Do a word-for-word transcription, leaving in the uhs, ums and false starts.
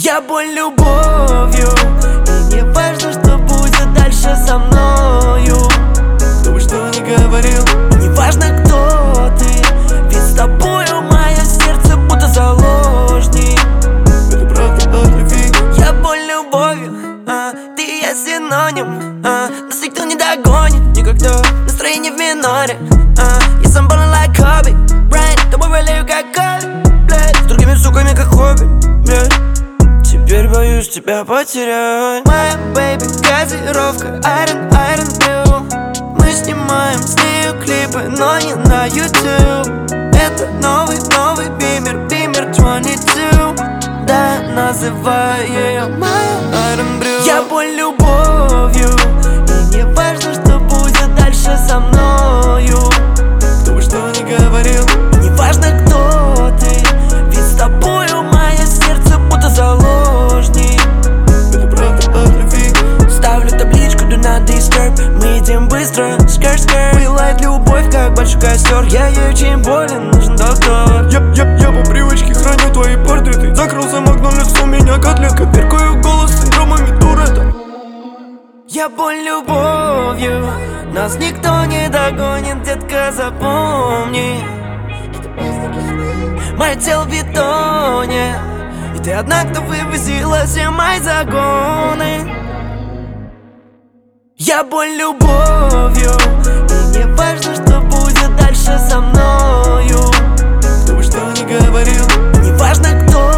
Я боль любовью, и не важно, что будет дальше со мною. Кто бы что ни говорил, не важно, кто ты, ведь с тобою мое сердце будто заложник. это правда от любви. Я боль любовью, а, ты и я синоним, а, нас никто не догонит никогда. Настроение в миноре, а, я сам ballin' like Kobe Bryant, тобой болею как Коби, блядь, с другими суками как хобби, блядь. Теперь боюсь тебя потерять. Моя бэйби, газировка, Iron, Iron Blue. Мы снимаем с нею клипы, но не на YouTube. Это новый, новый бимер, бимер двадцать два. Да, называю ее моя Iron Blue. Я боль любовью, и не важно, что будет дальше со мною. Кто бы что ни говорил, не важно, кто ты, ведь с тобою мое сердце будто заложник. это правда от любви. Ставлю табличку do not disturb. Мы идем быстро, скэр-скэр. Пылает любовь, как большой костер. Я ей очень болен, нужен доктор. Я, я, я по привычке храню твои портреты. Закрыл замок, но лицо у меня котлетка. Перкаю голос с синдромами Туретта. Я боль любовью, нас никто не догонит, детка, запомни. Мое тело в бетоне, и ты одна, кто вывозила все мои загоны. Я боль любовью, и не важно, что будет дальше со мною. Кто бы что ни говорил, не важно, кто